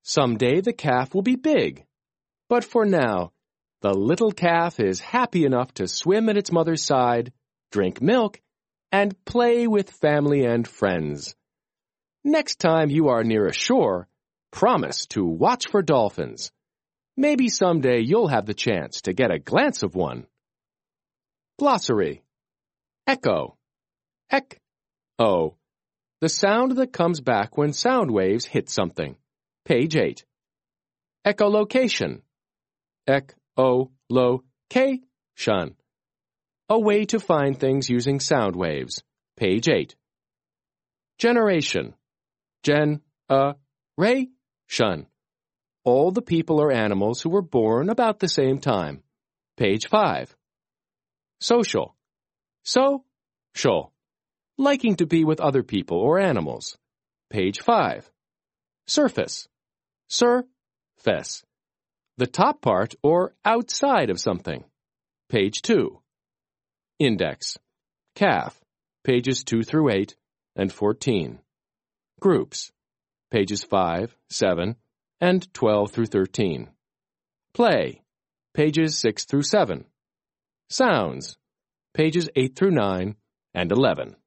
Someday the calf will be big. But for now, the little calf is happy enough to swim at its mother's side, drink milk, and play with family and friends. Next time you are near a shore, promise to watch for dolphins. Maybe someday you'll have the chance to get a glance of one. Glossary. Echo. Ek-o. The sound that comes back when sound waves hit something. Page 8. Echolocation. Ech-o-lo-ke-shun. A way to find things using sound waves. Page 8. Generation. Gen-a-ray-shun. All the people or animals who were born about the same time. Page 5. Social. So-shul. Liking to be with other people or animals. Page 5. Surface. Sur-face. The top part or outside of something. Page 2. Index. Calf. Pages 2 through 8 and 14. Groups. Pages 5, 7, and 12 through 13. Play. Pages 6 through 7. Sounds. Pages 8 through 9 and 11.